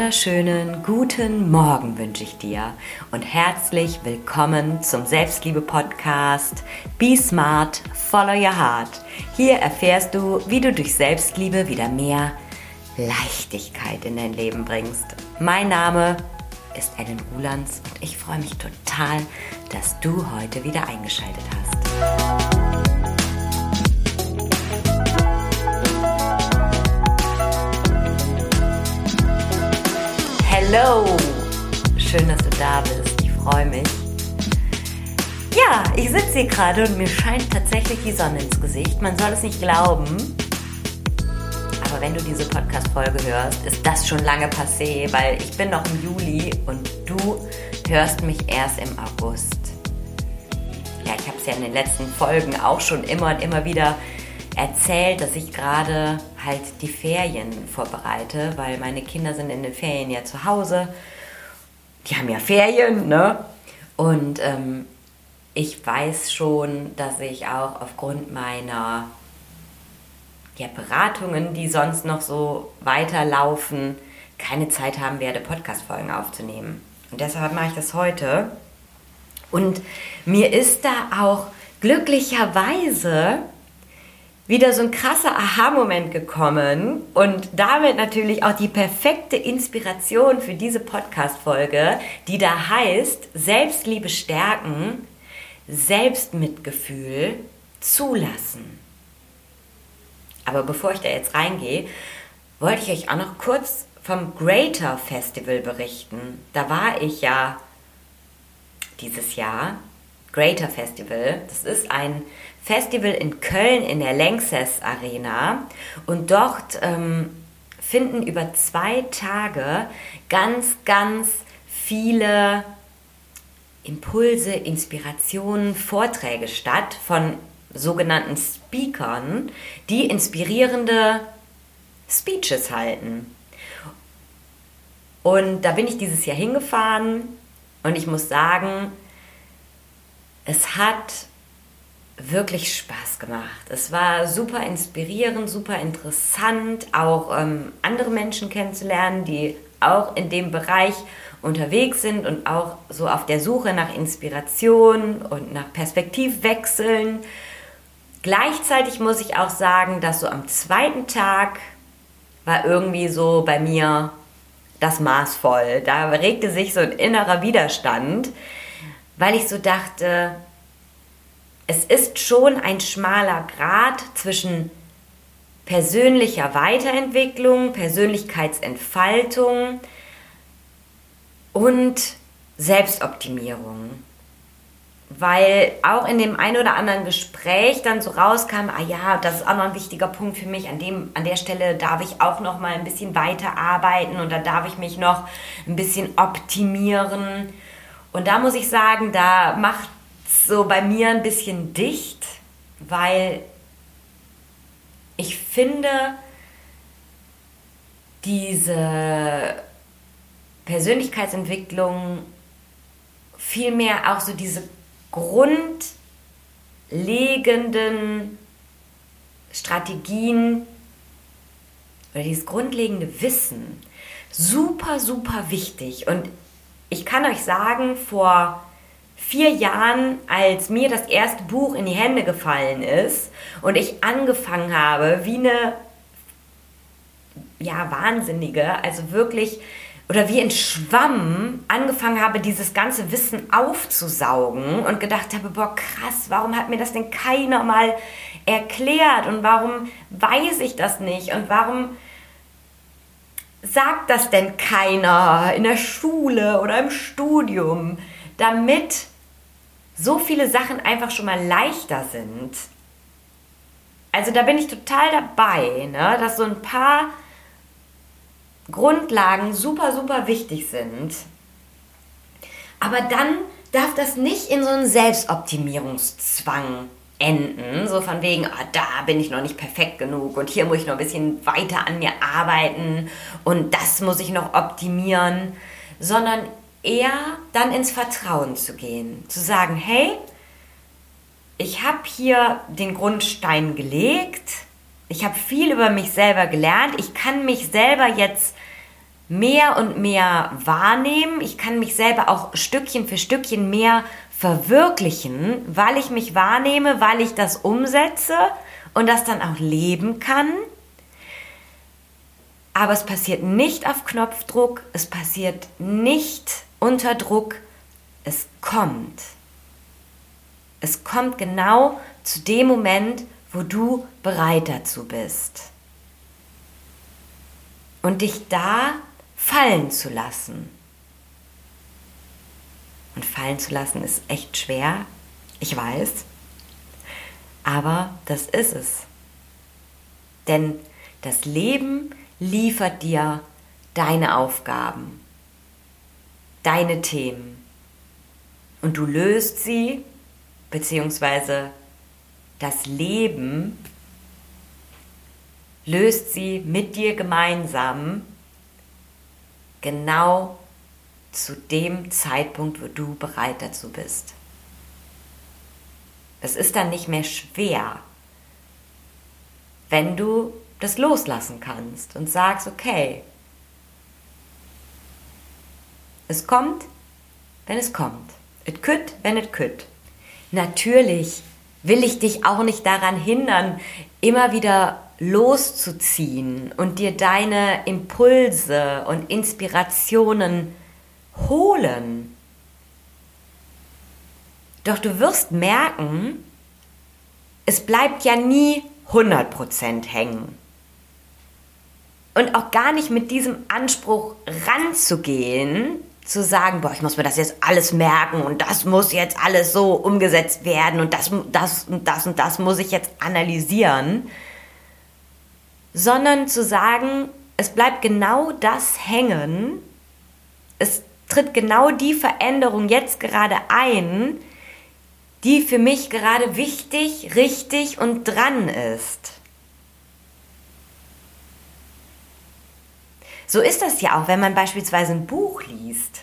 wunderschönen guten Morgen wünsche ich dir und herzlich willkommen zum Selbstliebe-Podcast Be Smart, Follow Your Heart. Hier erfährst du, wie du durch Selbstliebe wieder mehr Leichtigkeit in dein Leben bringst. Mein Name ist Ellen Rulands und ich freue mich total, dass du heute wieder eingeschaltet hast. Hallo, schön, dass du da bist, ich freue mich. Ja, ich sitze hier gerade und mir scheint tatsächlich die Sonne ins Gesicht. Man soll es nicht glauben, aber wenn du diese Podcast-Folge hörst, ist das schon lange passé, weil ich bin noch im Juli und du hörst mich erst im August. Ja, ich habe es ja in den letzten Folgen auch schon immer und immer wieder erzählt, dass ich gerade halt die Ferien vorbereite, weil meine Kinder sind in den Ferien ja zu Hause. Die haben ja Ferien, ne? Und ich weiß schon, dass ich auch aufgrund meiner Beratungen, die sonst noch so weiterlaufen, keine Zeit haben werde, Podcast-Folgen aufzunehmen. Und deshalb mache ich das heute. Und mir ist da auch glücklicherweise wieder so ein krasser Aha-Moment gekommen und damit natürlich auch die perfekte Inspiration für diese Podcast-Folge, die da heißt, Selbstliebe stärken, Selbstmitgefühl zulassen. Aber bevor ich da jetzt reingehe, wollte ich euch auch noch kurz vom Greater Festival berichten. Da war ich ja dieses Jahr. Greater Festival, das ist ein Festival in Köln in der Lanxess Arena und dort finden über 2 Tage ganz viele Impulse, Inspirationen, Vorträge statt von sogenannten Speakern, die inspirierende Speeches halten. Und da bin ich dieses Jahr hingefahren und ich muss sagen, es hat wirklich Spaß gemacht. Es war super inspirierend, super interessant, auch andere Menschen kennenzulernen, die auch in dem Bereich unterwegs sind und auch so auf der Suche nach Inspiration und nach Perspektivwechseln. Gleichzeitig muss ich auch sagen, dass so am 2. Tag war irgendwie so bei mir das Maß voll. Da regte sich so ein innerer Widerstand, weil ich so dachte, es ist schon ein schmaler Grat zwischen persönlicher Weiterentwicklung, Persönlichkeitsentfaltung und Selbstoptimierung. Weil auch in dem ein oder anderen Gespräch dann so rauskam, das ist auch noch ein wichtiger Punkt für mich, an der Stelle darf ich auch noch mal ein bisschen weiterarbeiten und da darf ich mich noch ein bisschen optimieren. Und da muss ich sagen, da macht so bei mir ein bisschen dicht, weil ich finde, diese Persönlichkeitsentwicklung vielmehr auch so diese grundlegenden Strategien oder dieses grundlegende Wissen super wichtig. Und ich kann euch sagen, vor 4 Jahren, als mir das erste Buch in die Hände gefallen ist und ich angefangen habe, wie eine Wahnsinnige, also wirklich, oder wie ein Schwamm, angefangen habe, dieses ganze Wissen aufzusaugen und gedacht habe, boah, krass, warum hat mir das denn keiner mal erklärt und warum weiß ich das nicht und warum sagt das denn keiner in der Schule oder im Studium, damit so viele Sachen einfach schon mal leichter sind. Also da bin ich total dabei, ne, dass so ein paar Grundlagen super wichtig sind. Aber dann darf das nicht in so einen Selbstoptimierungszwang enden, so von wegen, da bin ich noch nicht perfekt genug und hier muss ich noch ein bisschen weiter an mir arbeiten und das muss ich noch optimieren, sondern eher dann ins Vertrauen zu gehen, zu sagen, hey, ich habe hier den Grundstein gelegt, ich habe viel über mich selber gelernt, ich kann mich selber jetzt mehr und mehr wahrnehmen. Ich kann mich selber auch Stückchen für Stückchen mehr verwirklichen, weil ich mich wahrnehme, weil ich das umsetze und das dann auch leben kann. Aber es passiert nicht auf Knopfdruck, es passiert nicht unter Druck, es kommt. Es kommt genau zu dem Moment, wo du bereit dazu bist. Und dich da fallen zu lassen. Und fallen zu lassen ist echt schwer, ich weiß. Aber das ist es. Denn das Leben liefert dir deine Aufgaben, deine Themen. Und du löst sie, beziehungsweise das Leben löst sie mit dir gemeinsam genau zu dem Zeitpunkt, wo du bereit dazu bist. Es ist dann nicht mehr schwer, wenn du das loslassen kannst und sagst, okay, es kommt, wenn es kommt. It could, when it could. Natürlich will ich dich auch nicht daran hindern, immer wieder loszuziehen und dir deine Impulse und Inspirationen holen. Doch du wirst merken, es bleibt ja nie 100% hängen. Und auch gar nicht mit diesem Anspruch ranzugehen, zu sagen, boah, ich muss mir das jetzt alles merken und das muss jetzt alles so umgesetzt werden und das muss ich jetzt analysieren, sondern zu sagen, es bleibt genau das hängen, es tritt genau die Veränderung jetzt gerade ein, die für mich gerade wichtig, richtig und dran ist. So ist das ja auch, wenn man beispielsweise ein Buch liest.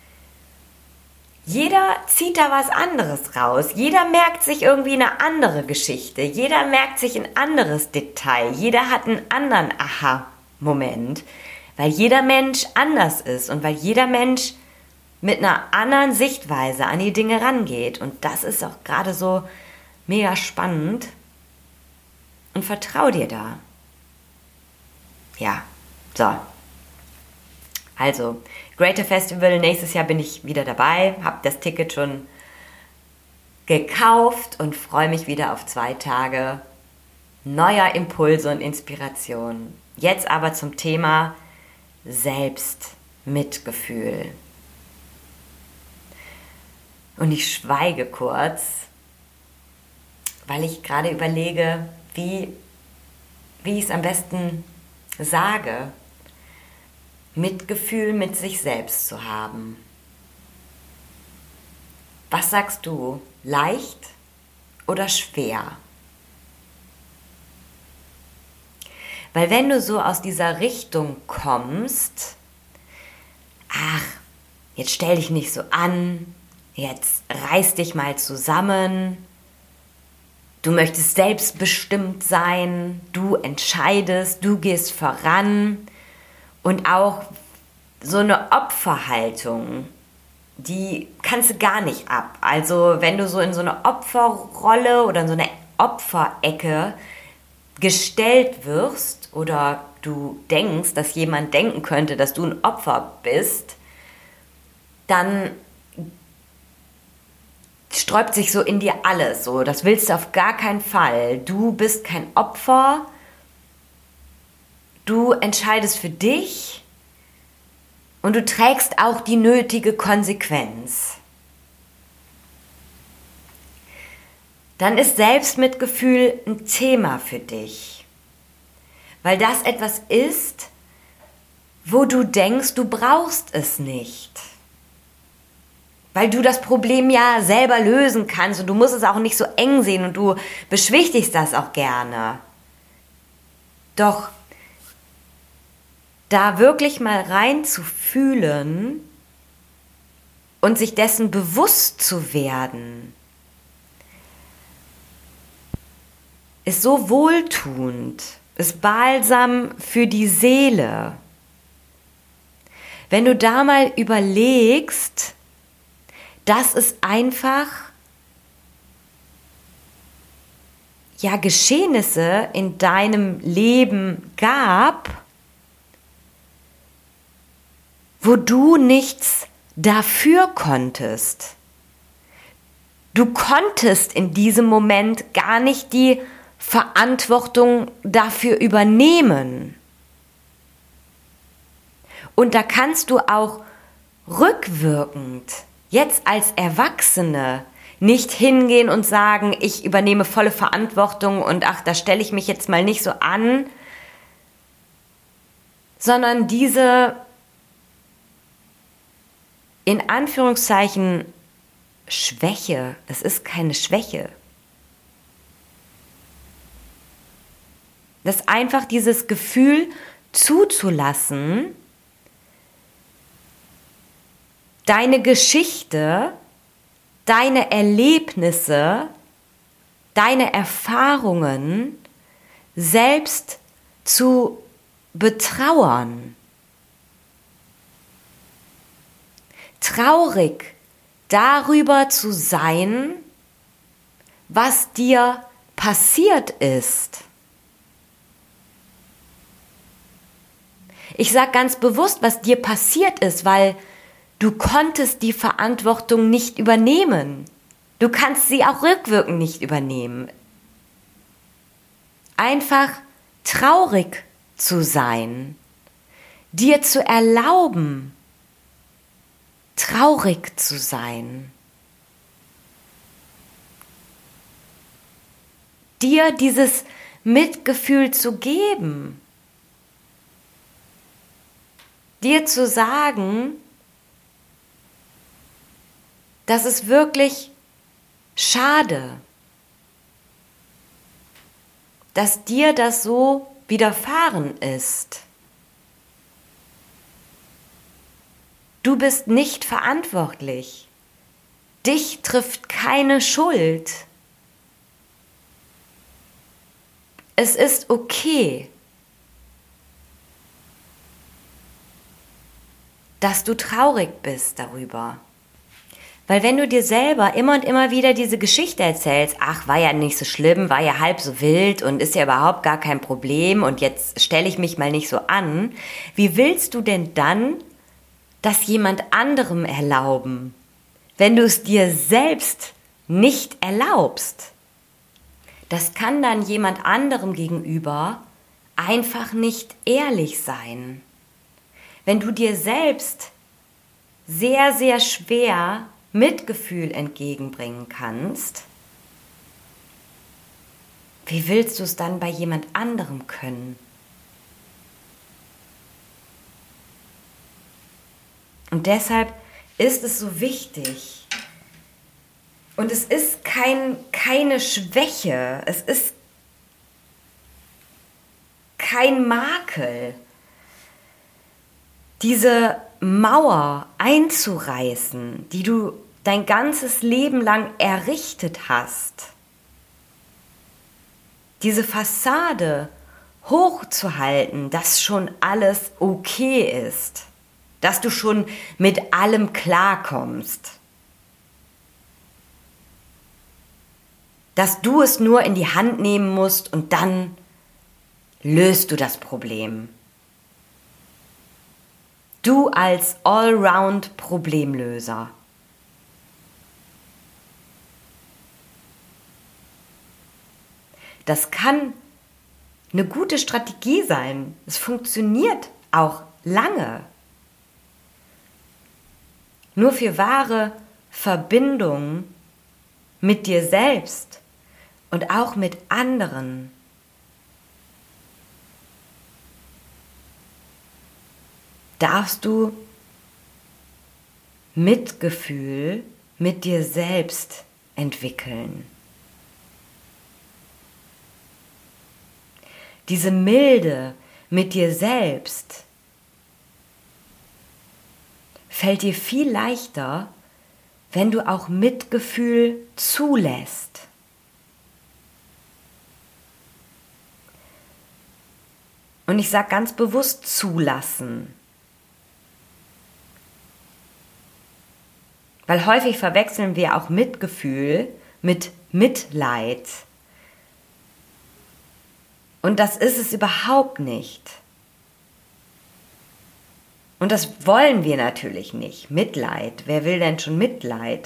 Jeder zieht da was anderes raus. Jeder merkt sich irgendwie eine andere Geschichte. Jeder merkt sich ein anderes Detail. Jeder hat einen anderen Aha-Moment, weil jeder Mensch anders ist und weil jeder Mensch mit einer anderen Sichtweise an die Dinge rangeht. Und das ist auch gerade so mega spannend. Und vertrau dir da. Ja, so. Also, Greater Festival, nächstes Jahr bin ich wieder dabei, habe das Ticket schon gekauft und freue mich wieder auf 2 Tage neuer Impulse und Inspiration. Jetzt aber zum Thema Selbstmitgefühl. Und ich schweige kurz, weil ich gerade überlege, wie ich es am besten sage. Mitgefühl mit sich selbst zu haben. Was sagst du? Leicht oder schwer? Weil wenn du so aus dieser Richtung kommst, ach, jetzt stell dich nicht so an, jetzt reiß dich mal zusammen, du möchtest selbstbestimmt sein, du entscheidest, du gehst voran. Und auch so eine Opferhaltung, die kannst du gar nicht ab. Also wenn du so in so eine Opferrolle oder in so eine Opferecke gestellt wirst oder du denkst, dass jemand denken könnte, dass du ein Opfer bist, dann sträubt sich so in dir alles. So, das willst du auf gar keinen Fall. Du bist kein Opfer. Du entscheidest für dich und du trägst auch die nötige Konsequenz. Dann ist Selbstmitgefühl ein Thema für dich, weil das etwas ist, wo du denkst, du brauchst es nicht. Weil du das Problem ja selber lösen kannst und du musst es auch nicht so eng sehen und du beschwichtigst das auch gerne. Doch da wirklich mal rein zu fühlen und sich dessen bewusst zu werden, ist so wohltuend, ist Balsam für die Seele. Wenn du da mal überlegst, dass es einfach ja Geschehnisse in deinem Leben gab, wo du nichts dafür konntest. Du konntest in diesem Moment gar nicht die Verantwortung dafür übernehmen. Und da kannst du auch rückwirkend, jetzt als Erwachsene, nicht hingehen und sagen, ich übernehme volle Verantwortung und ach, da stelle ich mich jetzt mal nicht so an, sondern diese in Anführungszeichen Schwäche, es ist keine Schwäche. Das einfach dieses Gefühl zuzulassen, deine Geschichte, deine Erlebnisse, deine Erfahrungen selbst zu betrauern. Traurig darüber zu sein, was dir passiert ist. Ich sage ganz bewusst, was dir passiert ist, weil du konntest die Verantwortung nicht übernehmen. Du kannst sie auch rückwirkend nicht übernehmen. Einfach traurig zu sein, dir zu erlauben, traurig zu sein, dir dieses Mitgefühl zu geben, dir zu sagen, das ist wirklich schade, dass dir das so widerfahren ist. Du bist nicht verantwortlich. Dich trifft keine Schuld. Es ist okay, dass du traurig bist darüber. Weil wenn du dir selber immer und immer wieder diese Geschichte erzählst, ach, war ja nicht so schlimm, war ja halb so wild und ist ja überhaupt gar kein Problem und jetzt stelle ich mich mal nicht so an, wie willst du denn dann das jemand anderem erlauben, wenn du es dir selbst nicht erlaubst? Das kann dann jemand anderem gegenüber einfach nicht ehrlich sein. Wenn du dir selbst sehr, sehr schwer Mitgefühl entgegenbringen kannst, wie willst du es dann bei jemand anderem können? Und deshalb ist es so wichtig. Und es ist keine Schwäche, es ist kein Makel, diese Mauer einzureißen, die du dein ganzes Leben lang errichtet hast. Diese Fassade hochzuhalten, dass schon alles okay ist, dass du schon mit allem klarkommst, dass du es nur in die Hand nehmen musst und dann löst du das Problem. Du als Allround-Problemlöser. Das kann eine gute Strategie sein. Es funktioniert auch lange. Nur für wahre Verbindung mit dir selbst und auch mit anderen darfst du Mitgefühl mit dir selbst entwickeln. Diese Milde mit dir selbst fällt dir viel leichter, wenn du auch Mitgefühl zulässt. Und ich sage ganz bewusst zulassen. Weil häufig verwechseln wir auch Mitgefühl mit Mitleid. Und das ist es überhaupt nicht. Und das wollen wir natürlich nicht. Mitleid. Wer will denn schon Mitleid?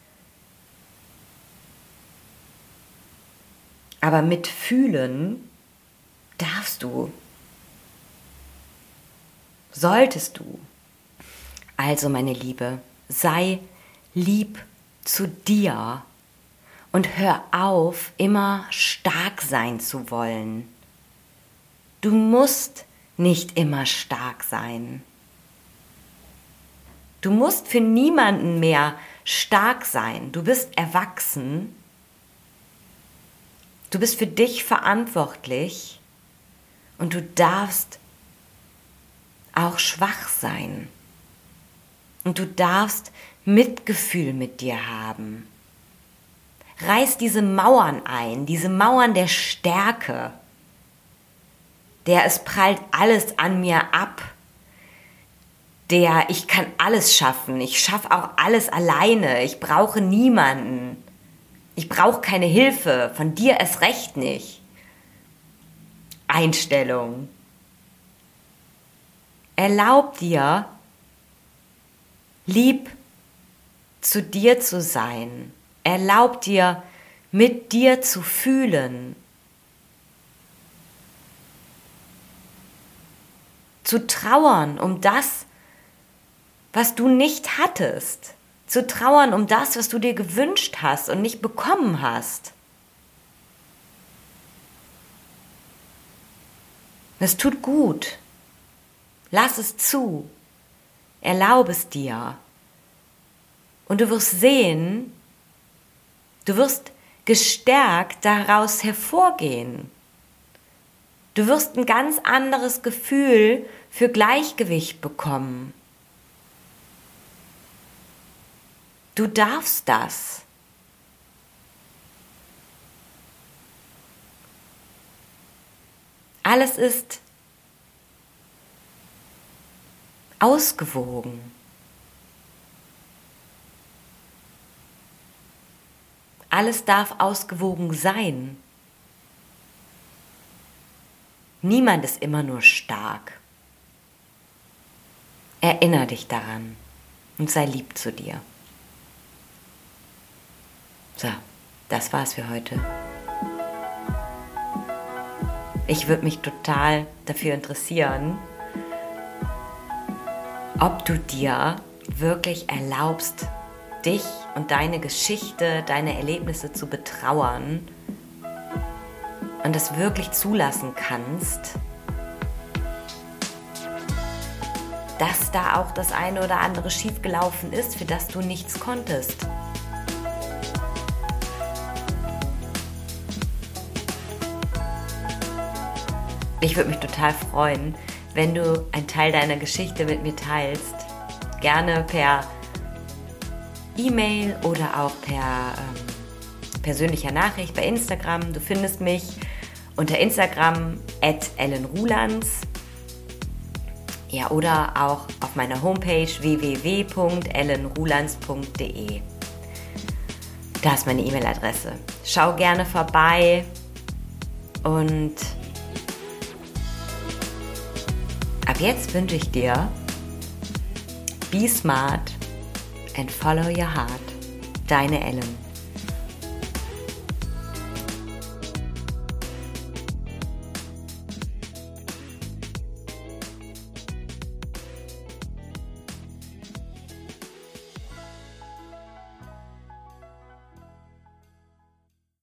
Aber mitfühlen darfst du. Solltest du. Also, meine Liebe, sei lieb zu dir und hör auf, immer stark sein zu wollen. Du musst nicht immer stark sein. Du musst für niemanden mehr stark sein. Du bist erwachsen. Du bist für dich verantwortlich und du darfst auch schwach sein. Und du darfst Mitgefühl mit dir haben. Reiß diese Mauern ein, diese Mauern der Stärke. Es prallt alles an mir ab. Ich kann alles schaffen. Ich schaffe auch alles alleine. Ich brauche niemanden. Ich brauche keine Hilfe. Von dir erst recht nicht. Einstellung. Erlaub dir, lieb zu dir zu sein. Erlaub dir, mit dir zu fühlen. Zu trauern um das, was du nicht hattest. Zu trauern um das, was du dir gewünscht hast und nicht bekommen hast. Es tut gut. Lass es zu. Erlaube es dir. Und du wirst sehen, du wirst gestärkt daraus hervorgehen. Du wirst ein ganz anderes Gefühl für Gleichgewicht bekommen. Du darfst das. Alles ist ausgewogen. Alles darf ausgewogen sein. Niemand ist immer nur stark. Erinnere dich daran und sei lieb zu dir. So, das war's für heute. Ich würde mich total dafür interessieren, ob du dir wirklich erlaubst, dich und deine Geschichte, deine Erlebnisse zu betrauern und das wirklich zulassen kannst, dass da auch das eine oder andere schiefgelaufen ist, für das du nichts konntest. Ich würde mich total freuen, wenn du einen Teil deiner Geschichte mit mir teilst. Gerne per E-Mail oder auch per persönlicher Nachricht bei Instagram. Du findest mich unter Instagram @ellenrulands. Ja, oder auch auf meiner Homepage www.ellenrulands.de. Da ist meine E-Mail-Adresse. Schau gerne vorbei und ab jetzt wünsche ich dir Be smart and follow your heart. Deine Ellen.